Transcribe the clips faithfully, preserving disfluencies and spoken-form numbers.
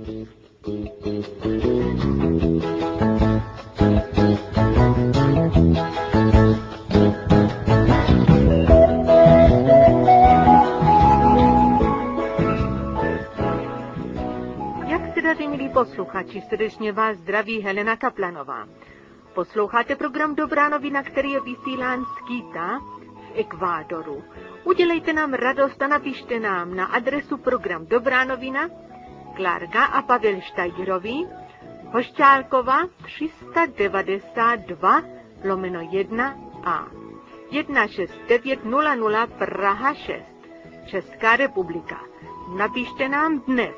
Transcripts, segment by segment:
Milí posluchači, srdečně vás zdraví Helena Kaplanová. Posloucháte program Dobrá novina, který je vysílán z Quita v Ekvádoru. Udělejte nám radost a napište nám na adresu program Dobrá novina, Klárka a Pavel Štajgerovi, Hošťálkova tři sta devadesát dva lomeno jedna a jedna šest devět nula nula Praha šest, Česká republika. Napište nám dnes.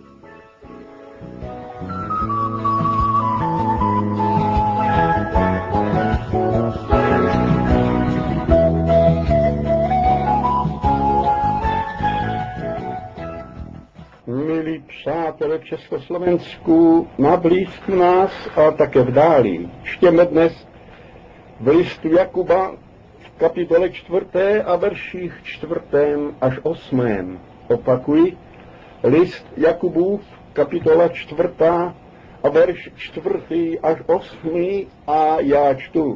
Milí přátelé v Československu, na blízku nás a také v dáli, čtěme dnes v listu Jakuba v kapitole čtvrté a verších čtvrtém až osmém. Opakuji, list Jakubův, kapitola čtvrtá a verš čtvrtý až osmý a já čtu.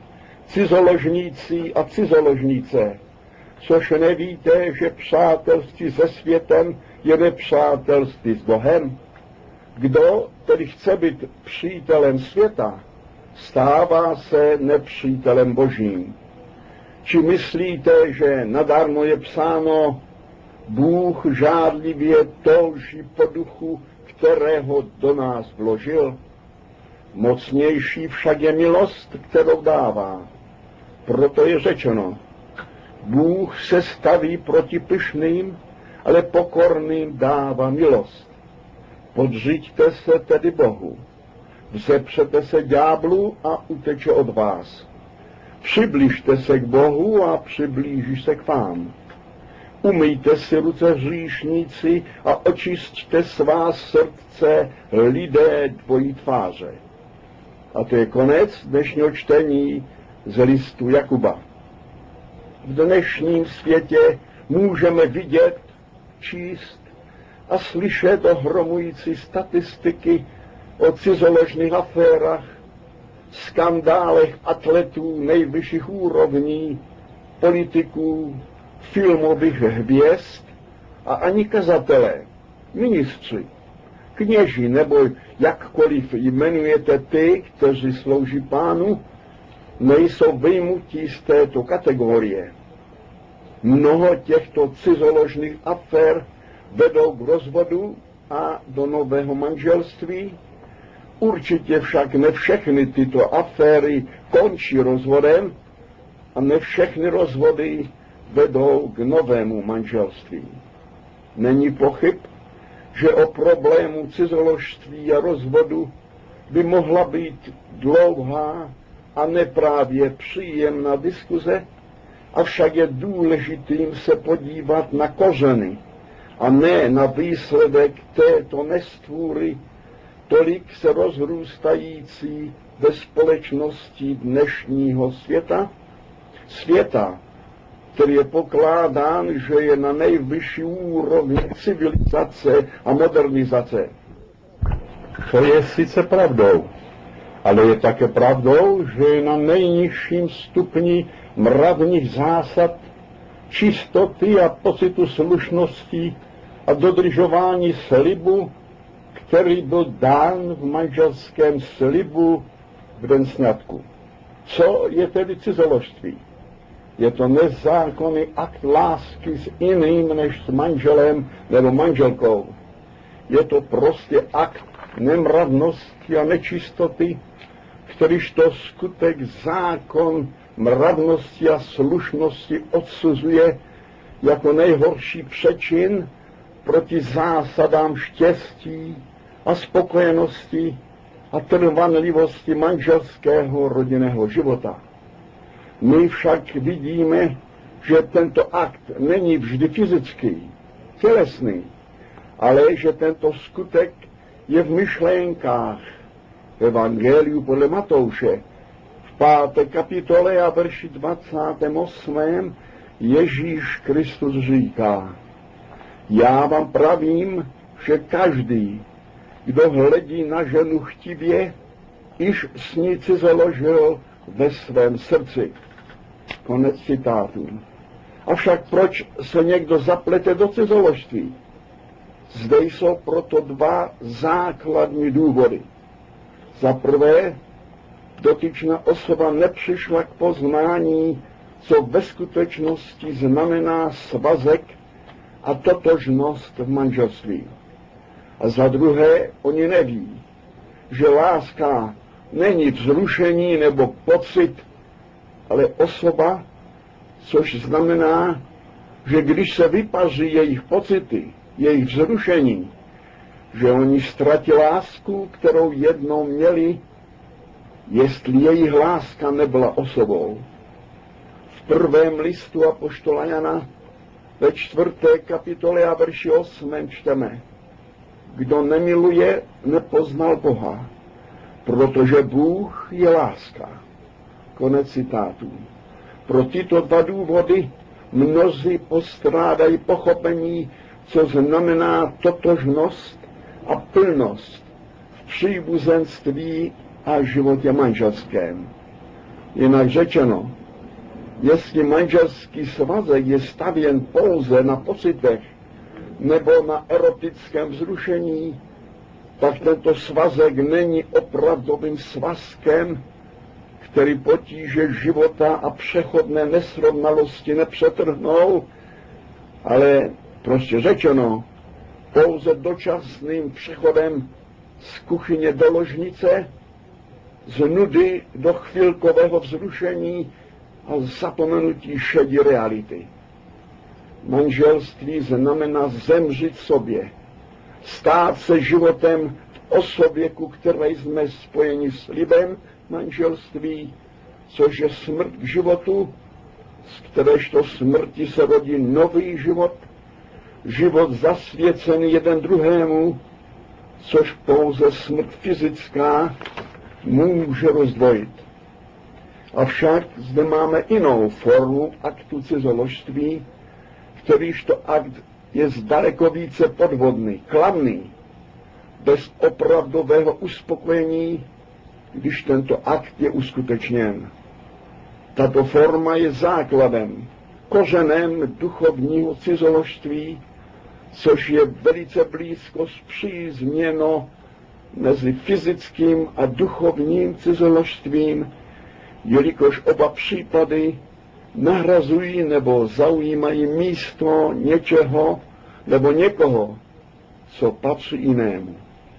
Cizoložníci a cizoložnice, což nevíte, že přátelství se světem je nepřátelství s Bohem? Kdo tedy chce být přítelem světa, stává se nepřítelem Božím. Či myslíte, že nadarmo je psáno, Bůh žádlivě touží po duchu, kterého do nás vložil? Mocnější však je milost, kterou dává. Proto je řečeno, Bůh se staví proti pyšným, ale pokorným dává milost. Podřiďte se tedy Bohu. Vzepřete se ďáblu a uteče od vás. Přiblížte se k Bohu a přiblíží se k vám. Umyjte si ruce hříšníci a očisťte svá srdce lidé dvojí tváře. A to je konec dnešního čtení z listu Jakuba. V dnešním světě můžeme vidět, číst a slyšet ohromující statistiky o cizoložných aférách, skandálech atletů nejvyšších úrovní, politiků, filmových hvězd a ani kazatelé, ministři, kněži nebo jakkoliv jmenujete ty, kteří slouží Pánu, nejsou vyjmutí z této kategorie. Mnoho těchto cizoložných afér vedou k rozvodu a do nového manželství. Určitě však ne všechny tyto aféry končí rozvodem a ne všechny rozvody vedou k novému manželství. Není pochyb, že o problému cizoložství a rozvodu by mohla být dlouhá a neprávě příjemná diskuze, avšak je důležitým se podívat na kořeny a ne na výsledek této nestvůry, tolik se rozrůstající ve společnosti dnešního světa, světa, který je pokládán, že je na nejvyšší úrovni civilizace a modernizace. To je sice pravdou, ale je také pravdou, že je na nejnižším stupni mravních zásad, čistoty a pocitu slušnosti a dodržování slibu, který byl dán v manželském slibu v den sňatku. Co je tedy cizoložství? Je to nezákonný akt lásky s jiným než s manželem nebo manželkou. Je to prostě akt nemravnosti a nečistoty, kterýž to skutek zákon mravnosti a slušnosti odsuzuje jako nejhorší přečin proti zásadám štěstí a spokojenosti a trvanlivosti manželského rodinného života. My však vidíme, že tento akt není vždy fyzický, tělesný, ale že tento skutek je v myšlenkách. V Evangeliu podle Matouše v páté kapitole a verši dvacátém osmém Ježíš Kristus říká: Já vám pravím, že každý, Kdo hledí na ženu chtivě, iž s ní založil ve svém srdci. Konec citátu. Avšak proč se někdo zaplete do cizoložství? Zde jsou proto dva základní důvody. Za prvé, dotyčná osoba nepřišla k poznání, co ve skutečnosti znamená svazek a totožnost v manželství. A za druhé, oni neví, že láska není vzrušení nebo pocit, ale osoba, což znamená, že když se vypaří jejich pocity, jejich vzrušení, že oni ztratí lásku, kterou jednou měli, jestli jejich láska nebyla osobou. V prvém listu apoštola Jana ve čtvrté kapitole a verši osmém čteme: Kdo nemiluje, nepoznal Boha, protože Bůh je láska. Konec citátu. Pro tyto dva důvody mnozí postrádají pochopení, co znamená totožnost a plnost v příbuzenství a životě manželském. Jinak řečeno, jestli manželský svazek je stavěn pouze na pocitech nebo na erotickém vzrušení, tak tento svazek není opravdovým svazkem, který potíže života a přechodné nesrovnalosti nepřetrhnou, ale prostě řečeno, pouze dočasným přechodem z kuchyně do ložnice, z nudy do chvilkového vzrušení a zapomenutí šedí reality. Manželství znamená zemřít sobě, stát se životem v osobě, ku které jsme spojeni s slibem manželství, což je smrt k životu, z kteréžto smrti se rodí nový život, život zasvěcený jeden druhému, což pouze smrt fyzická může rozdvojit. Avšak zde máme jinou formu aktu cizoložství, kterýžto akt je zdaleko více podvodný, klamný, bez opravdového uspokojení, když tento akt je uskutečněn. Tato forma je základem, kořenem duchovního cizoložství, což je velice blízko spřízněno mezi fyzickým a duchovním cizoložstvím, jelikož oba případy nahrazují nebo zaujímají místo něčeho nebo někoho, co patří jinému.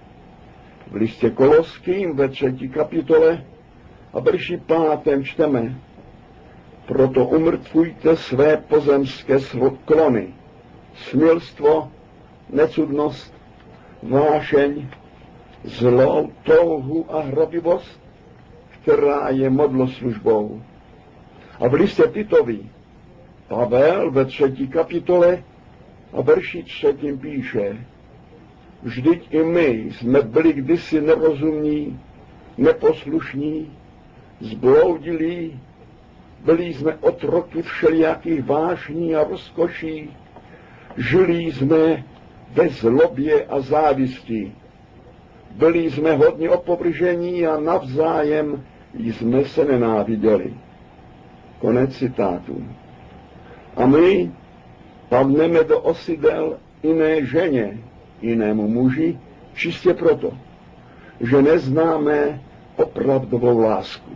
V listě Koloským ve třetí kapitole a verši pátém čteme: Proto umrtvujte své pozemské klony, smilstvo, necudnost, vášeň, zlou touhu a hrabivost, která je modloslužbou. A v listě Titovi Pavel ve třetí kapitole a verši třetím píše: Vždyť i my jsme byli kdysi nerozumní, neposlušní, zbloudilí, byli jsme otroky všelijakých vášní a rozkoší, žili jsme ve zlobě a závisti. Byli jsme hodně opovržení a navzájem jsme se nenáviděli. Konec citátu. A my padneme do osidel jiné ženě, jinému muži, čistě proto, že neznáme opravdovou lásku.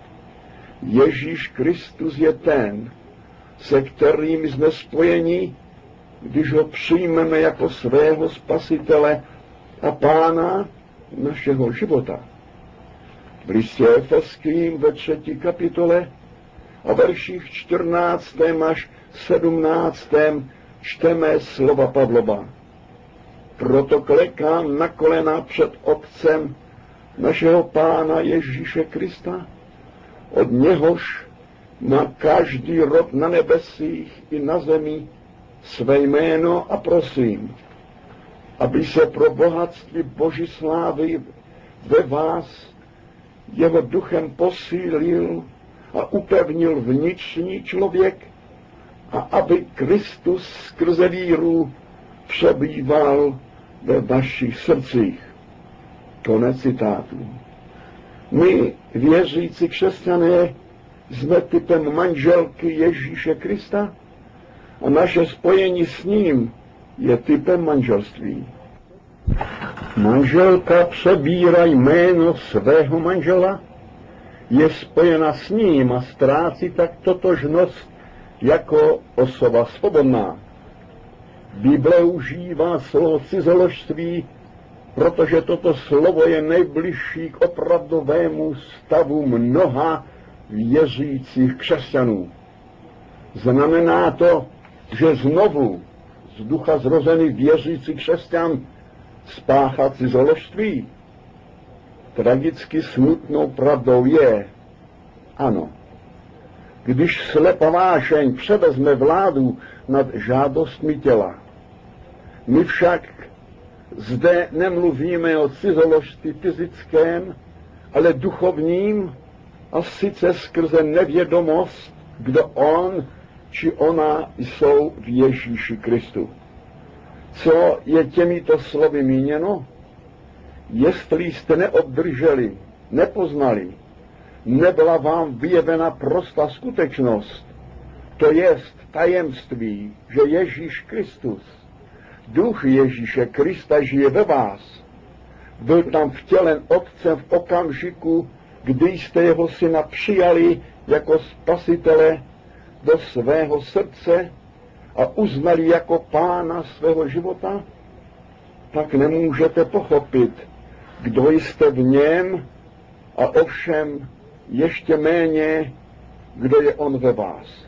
Ježíš Kristus je ten, se kterým jsme spojeni, když ho přijmeme jako svého spasitele a pána našeho života. V listě Efeským ve třetí kapitole a verších čtrnáctém až sedmnáctém čteme slova Pavlova. Proto klekám na kolena před Otcem našeho Pána Ježíše Krista, od něhož má každý rod na nebesích i na zemi své jméno, a prosím, aby se pro bohatství Boží slávy ve vás jeho duchem posílil a upevnil vnitřní člověk a aby Kristus skrze víru přebýval ve vašich srdcích. Konec citátu. My, věřící křesťané, jsme typem manželky Ježíše Krista a naše spojení s ním je typem manželství. Manželka přebírá jméno svého manžela, je spojena s ním a ztrácí tak totožnost jako osoba svobodná. Bible užívá slovo cizoložství, protože toto slovo je nejbližší k opravdovému stavu mnoha věřících křesťanů. Znamená to, že znovu z ducha zrozený věřící křesťan spáchá cizoložství. Tragicky smutnou pravdou je, ano, když slepá vášeň převezme vládu nad žádostmi těla. My však zde nemluvíme o cizoložství fyzickém, ale duchovním, a sice skrze nevědomost, kdo on či ona jsou v Ježíši Kristu. Co je těmito slovy míněno? Jestli jste neobdrželi, nepoznali, nebyla vám vyjevena prostá skutečnost, to jest tajemství, že Ježíš Kristus, duch Ježíše Krista žije ve vás, byl tam vtělen Otcem v okamžiku, kdy jste jeho syna přijali jako spasitele do svého srdce a uznali jako pána svého života, tak nemůžete pochopit, kdo jste v něm a ovšem ještě méně, kdo je on ve vás.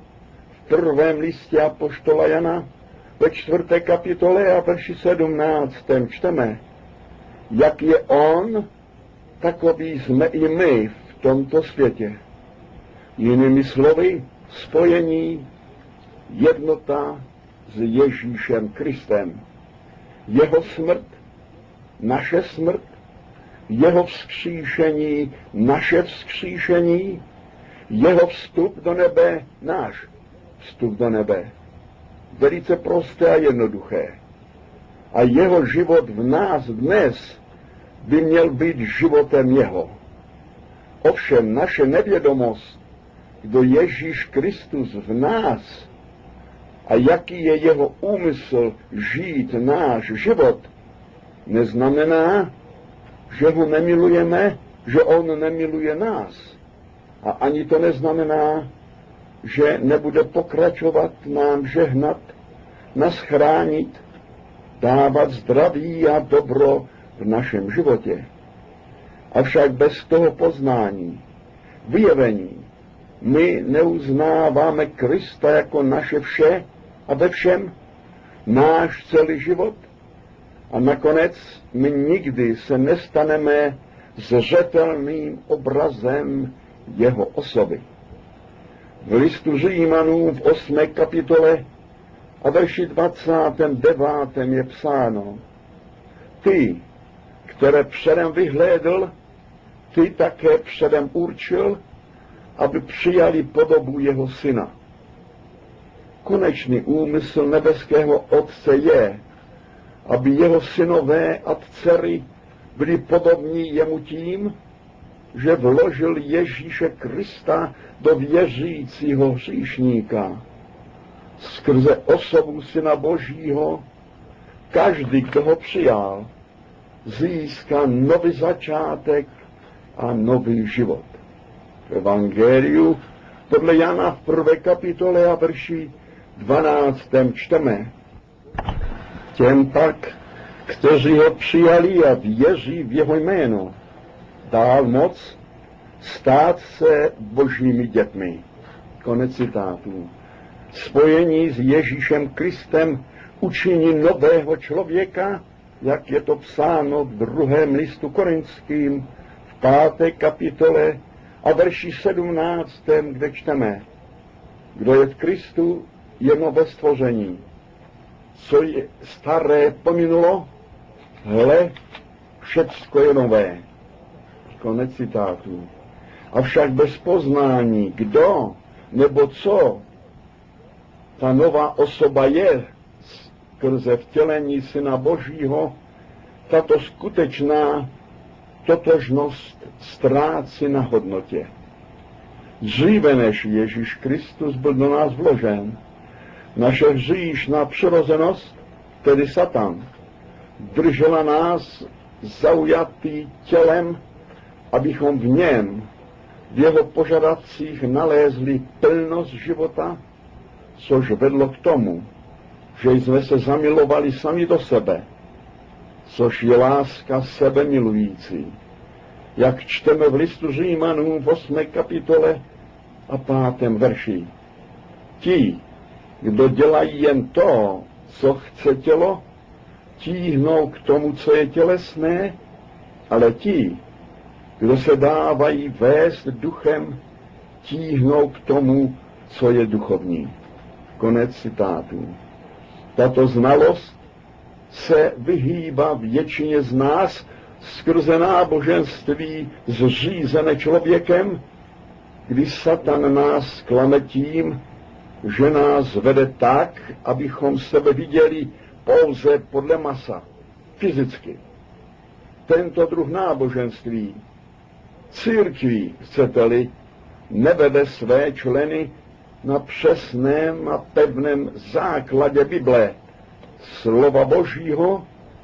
V prvém listě apoštola Jana ve čtvrté kapitole a verši sedmnáctém čteme, jak je on, takový jsme i my v tomto světě. Jinými slovy, spojení, jednota s Ježíšem Kristem. Jeho smrt, naše smrt, jeho vzkříšení, naše vzkříšení, jeho vstup do nebe, náš vstup do nebe. Velice prosté a jednoduché. A jeho život v nás dnes by měl být životem jeho. Ovšem naše nevědomost, kdo Ježíš Kristus v nás a jaký je jeho úmysl žít náš život, neznamená, že ho nemilujeme, že on nemiluje nás. A ani to neznamená, že nebude pokračovat nám žehnat, nás chránit, dávat zdraví a dobro v našem životě. Avšak bez toho poznání, vyjevení, my neuznáváme Krista jako naše vše a ve všem, náš celý život, a nakonec my nikdy se nestaneme zřetelným obrazem jeho osoby. V listu Římanům v osmé kapitole a verši dvacátém devátém je psáno: ty, které předem vyhlédl, ty také předem určil, aby přijali podobu jeho syna. Konečný úmysl nebeského Otce je, aby jeho synové a dcery byli podobní jemu tím, že vložil Ježíše Krista do věřícího hříšníka. Skrze osobu Syna Božího každý, kdo ho přijal, získá nový začátek a nový život. V Evangeliu podle Jana v prvé kapitole a verši dvanáctém čteme: těm pak, kteří ho přijali a věří v jeho jméno, dal moc stát se božími dětmi. Konec citátu. Spojení s Ježíšem Kristem učiní nového člověka, jak je to psáno v druhém listu Korinským v páté kapitole a verši sedmnáctém, kde čteme: kdo je v Kristu, je nové stvoření. Co je staré pominulo, hle, všecko je nové. Konec citátu. Avšak bez poznání, kdo nebo co ta nová osoba je skrze vtělení Syna Božího, tato skutečná totožnost ztrácí na hodnotě. Dříve než Ježíš Kristus byl do nás vložen, naše hříšná přirozenost, tedy Satan, držela nás zaujatý tělem, abychom v něm, v jeho požadavcích nalézli plnost života, což vedlo k tomu, že jsme se zamilovali sami do sebe, což je láska sebe milující. Jak čteme v listu Římanům v osmé kapitole a pátém verši. Ti, kdo dělají jen to, co chce tělo, tíhnou k tomu, co je tělesné, ale ti, kdo se dávají vést duchem, tíhnou k tomu, co je duchovní. Konec citátu. Tato znalost se vyhýbá většině z nás skrze náboženství zřízené člověkem, kdy Satan nás klame tím, že nás vede tak, abychom sebe viděli pouze podle masa, fyzicky. Tento druh náboženství, církví, chcete-li, nevede své členy na přesném a pevném základě Bible, slova Božího,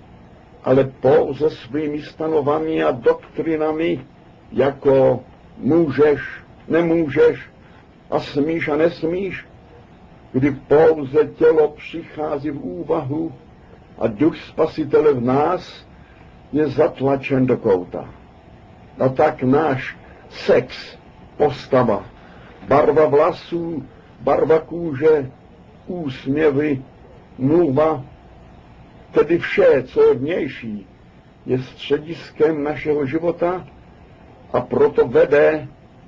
ale pouze svými stanovami a doktrinami, jako můžeš, nemůžeš a smíš a nesmíš, kdy pouze tělo přichází v úvahu a duch Spasitele v nás je zatlačen do kouta. A tak náš sex, postava, barva vlasů, barva kůže, úsměvy, mluva, tedy vše, co je vnější, je střediskem našeho života a proto vede,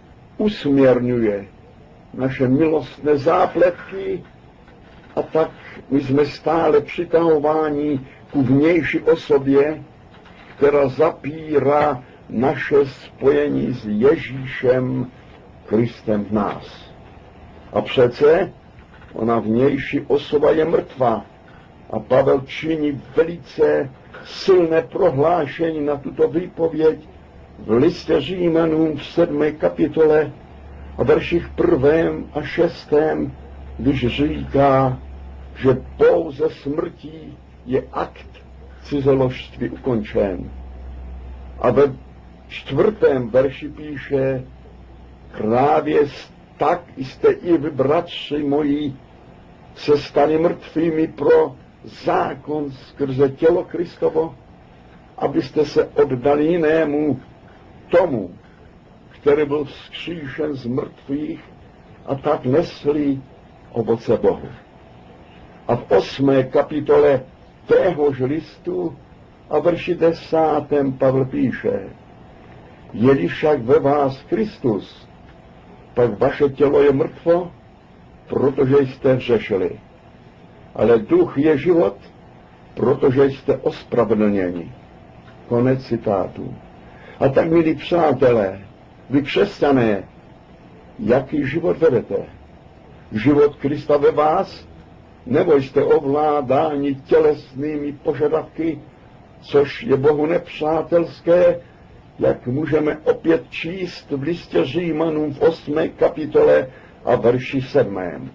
usměrňuje naše milostné zápletky a tak my jsme stále přitahováni ku vnější osobě, která zapírá naše spojení s Ježíšem Kristem v nás. A přece ona vnější osoba je mrtvá. A Pavel činí velice silné prohlášení na tuto výpověď v listě Římanům v sedmé kapitole a verších prvém a šestém, když říká, že pouze smrtí je akt cizoložství ukončen. A ve čtvrtém verši píše, právě tak jste i vy, bratři moji, se stali mrtvými pro zákon skrze tělo Kristovo, abyste se oddali jinému, tomu, který byl vzkříšen z mrtvých a tak nesli ovoce Bohu. A v osmé kapitole téhož listu a verši desátém Pavel píše, je-li však ve vás Kristus, pak vaše tělo je mrtvo, protože jste hřešili. Ale duch je život, protože jste ospravedlněni. Konec citátu. A tak, milí přátelé, vy křesťané, jaký život vedete? Život Krista ve vás? Nebo jste ovládáni tělesnými požadavky, což je Bohu nepřátelské, jak můžeme opět číst v listě Římanům v osmé kapitole a verši sedmém.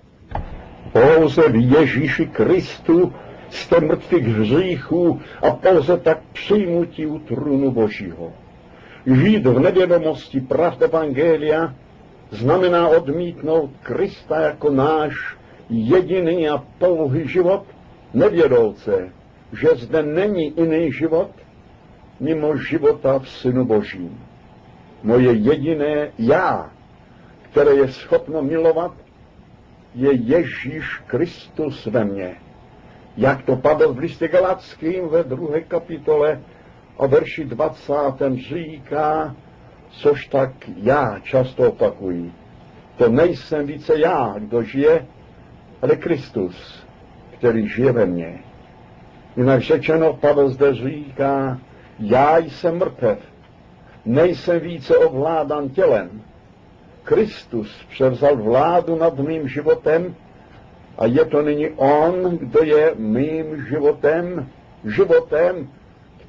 Pouze v Ježíši Kristu jste mrtví k hříchu a pouze tak přijmutí u trůnu Božího. Žít v nevědomosti pravd evangelia znamená odmítnout Krista jako náš jediný a pouhý život, nevědouce, že zde není jiný život mimo života v Synu Božím. Moje jediné já, které je schopno milovat, je Ježíš Kristus ve mně. Jak to Pavel v listě Galackým ve druhé kapitole a verši dvacátém říká, což tak já často opakuji. To nejsem více já, kdo žije, ale Kristus, který žije ve mně. Jinak řečeno, Pavel zde říká, já jsem mrtev, nejsem více ovládán tělem. Kristus převzal vládu nad mým životem a je to nyní on, kdo je mým životem, životem,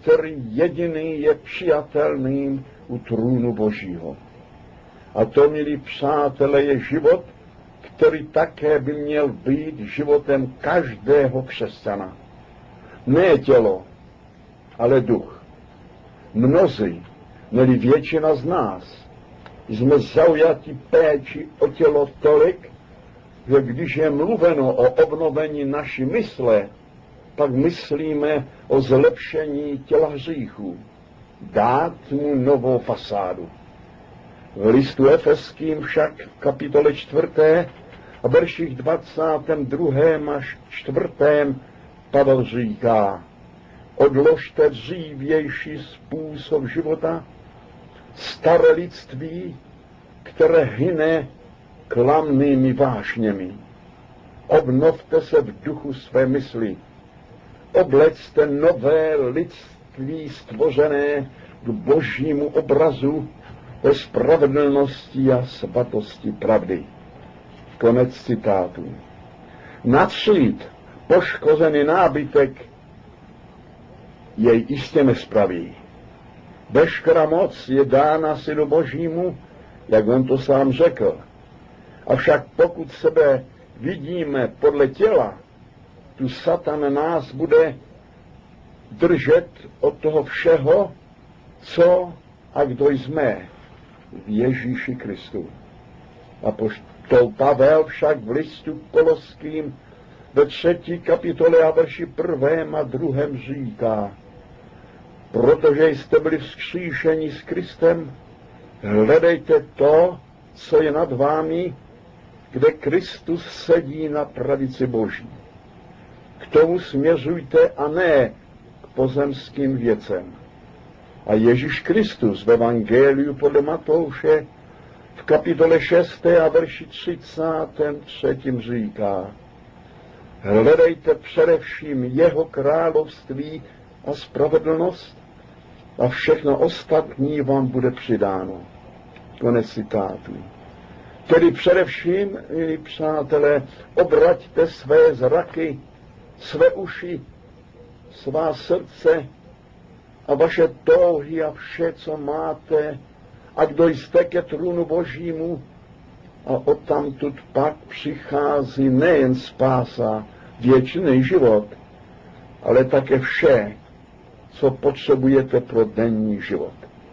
který jediný je přijatelným u trůnu Božího. A to, milí přátelé, je život, který také by měl být životem každého křesťana. Ne tělo, ale duch. Mnozí, neli většina z nás, jsme zaujati péči o tělo tolik, že když je mluveno o obnovení naší mysle, pak myslíme o zlepšení těla hříchů, dát mu novou fasádu. V listu Efeským však v kapitole čtvrté a verších dvacátém druhém až čtvrtém Pavel říká: odložte dřívější způsob života, staré lidství, které hyne klamnými vášněmi. Obnovte se v duchu své mysli. Oblecte nové lidství stvořené k Božímu obrazu ve spravedlnosti a svatosti pravdy. Konec citátu. Natřít poškozený nábytek jej jistě nespraví. Veškerá moc je dána Synu Božímu, jak on to sám řekl. Avšak pokud sebe vidíme podle těla, tu Satan nás bude držet od toho všeho, co a kdo jsme v Ježíši Kristu. Apoštol Pavel však v listu Koloským ve třetí kapitole a verši prvém a druhém říká: protože jste byli vzkříšeni s Kristem, hledejte to, co je nad vámi, kde Kristus sedí na pravici Boží. K tomu směřujte a ne k pozemským věcem. A Ježíš Kristus v Evangeliu podle Matouše v kapitole šesté a verši třicátém třetím říká: hledejte především jeho království a spravedlnost a všechno ostatní vám bude přidáno. Konec citátu. Tedy především, milí přátelé, obraťte své zraky, své uši, svá srdce a vaše touhy a vše, co máte, a kdo jste ke trůnu Božímu, a odtamtud pak přichází nejen spása, věčný život, ale také vše, co potřebujete pro denní život.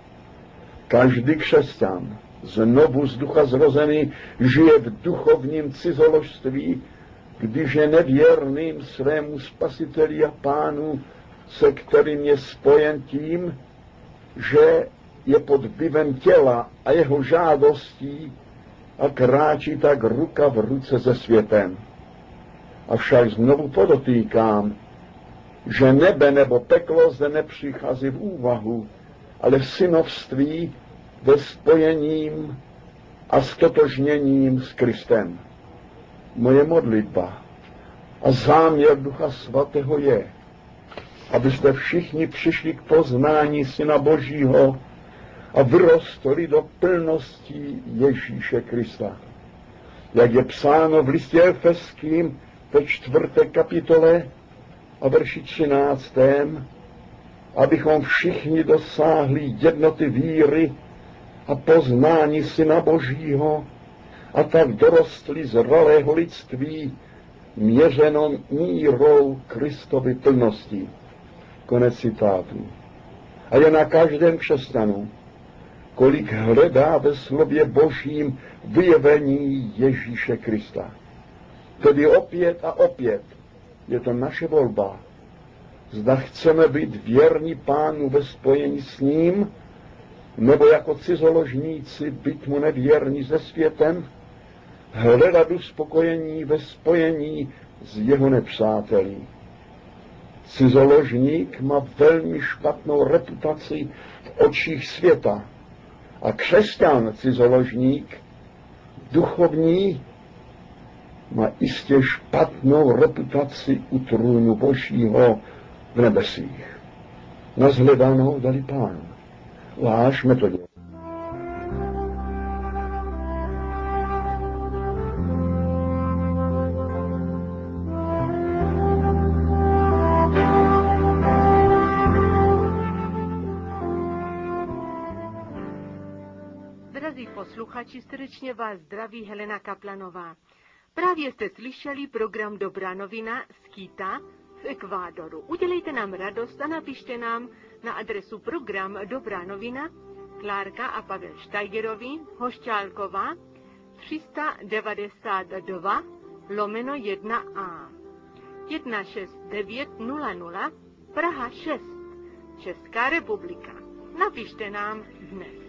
Každý křesťan, znovu z ducha zrozený, žije v duchovním cizoložství, když je nevěrným svému spasiteli a pánu, se kterým je spojen tím, že je pod vlivem těla a jeho žádostí a kráčí tak ruka v ruce se světem. Avšak znovu podotýkám, že nebe nebo peklo zde nepřichází v úvahu, ale v synovství ve spojením a stotožněním s Kristem. Moje modlitba a záměr Ducha Svatého je, abyste všichni přišli k poznání Syna Božího a vyrostli do plnosti Ježíše Krista. Jak je psáno v listě Efeským ve čtvrté kapitole a verši třináctém, abychom všichni dosáhli jednoty víry a poznání Syna Božího a tak dorostli zralého lidství, měřeno mírou Kristovy plnosti. Konec citátu. A je na každém křesťanu, kolik hledá ve slově Božím vyjevení Ježíše Krista. Tedy opět a opět je to naše volba. Zda chceme být věrní Pánu ve spojení s ním, nebo jako cizoložníci být mu nevěrní se světem, hledat uspokojení ve spojení s jeho nepřáteli. Cizoložník má velmi špatnou reputaci v očích světa a křesťan cizoložník, duchovní, má jistě špatnou reputaci u trůnu Božího v nebesích. Nazhledanou dali Pán. Váš metodě. Drazí posluchači, srdečně vás zdraví Helena Kaplanová. Právě jste slyšeli program Dobrá novina z Quita v Ekvádoru. Udělejte nám radost a napište nám na adresu program Dobrá novina, Klárka a Pavel Štajgerovi, Hošťálková, tři devadesát dva lomeno jedna a. jedna šest devět nula nula Praha šest, Česká republika. Napište nám dnes.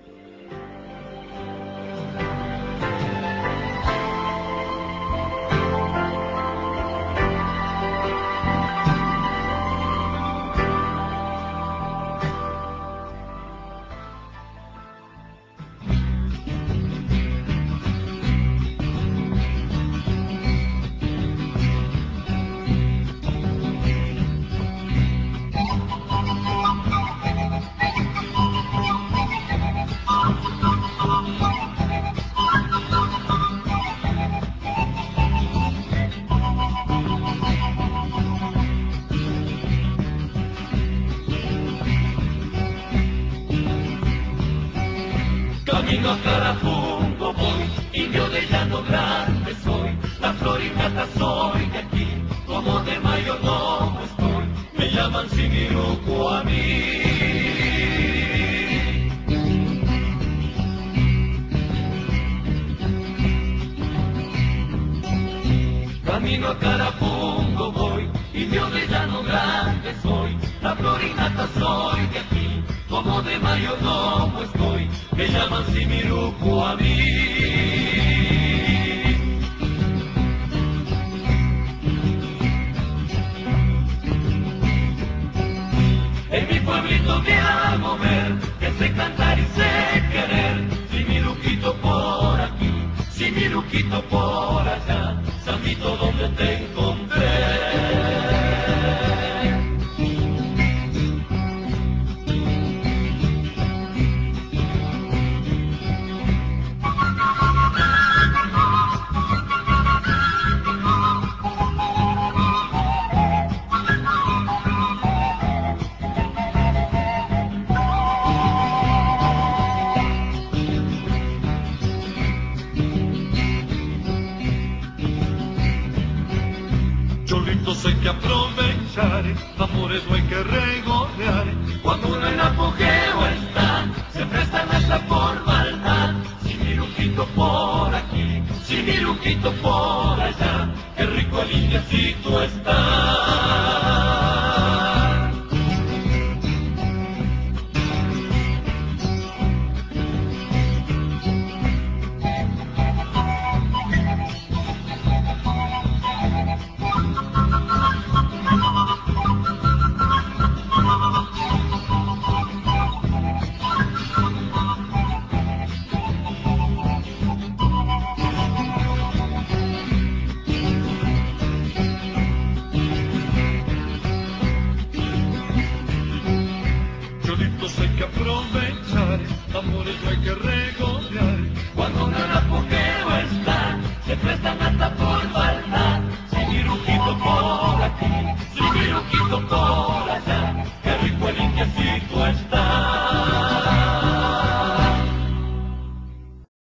Camino a Carapungo voy, indio de llano grande soy, la florinata soy de aquí, como de mayordomo estoy, me llaman Simiruco a mí. Camino a Carapungo voy, indio de llano grande soy, la florinata soy de aquí, como de mayordomo estoy, me llaman Simiruco a mí. En mi pueblito me hago ver, que sé cantar y sé querer, Simiruquito por aquí, Simiruquito por allá, Sambito donde te encontré. Cholitos hay que aprovechar, amores no hay que regodear. Cuando uno en apogeo está, se presta hasta por maldad. Simiruquito por aquí, Simiruquito por allá, qué rico el indiecito está. Cholitos hay que aprovechar, amores no hay que regodear. Cuando uno en apogeo está, se prestan